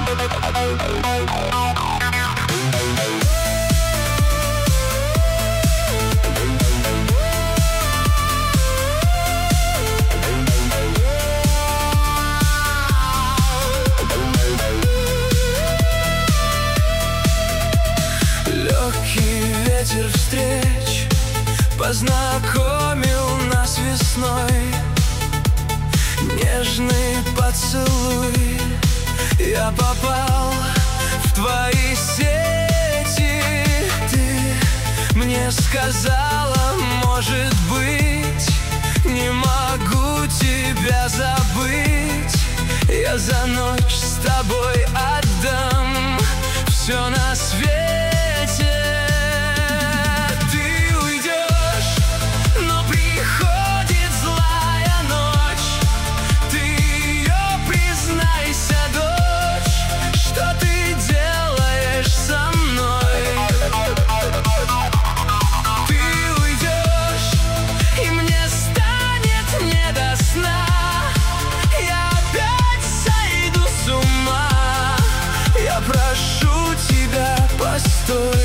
Легкий ветер встреч познакомил нас весной. Нежный поцелуй, я попал в твои сети. Ты мне сказала, может быть, не могу тебя забыть. Я за ночь с тобой отдам все на свете. Ты уйдешь, но приходит злая ночь. Ты ее признайся, дочь, что ты делаешь со мной. Ты уйдешь, и мне станет не до сна. Я опять сойду с ума. Я прошу тебя, постой.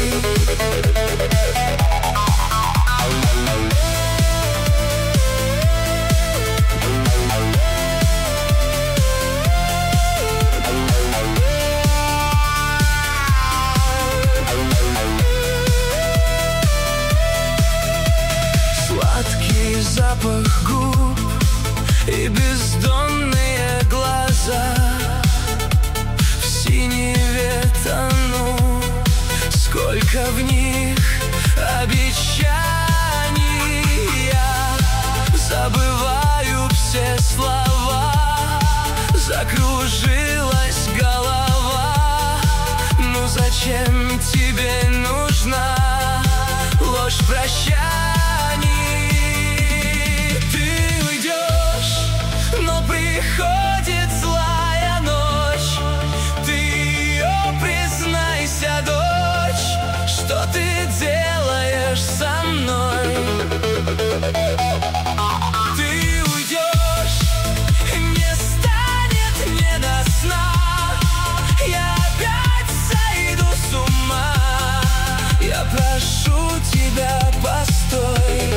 Сладкий запах губ и бездонные глаза. В синеве тону, сколько в них обещаний. Я забываю все слова, закружилась голова. Ну зачем тебе нужна ложь прощаний? Ты уйдешь, но приходит злая ночь. Ты ее признайся, дочь, что ты делаешь со мной. Ты уйдешь, и мне станет не до сна. Я опять сойду с ума. Я прошу тебя, постой.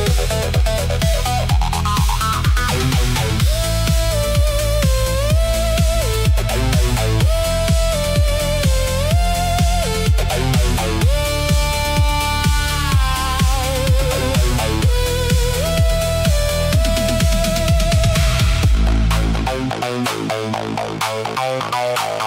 Oh,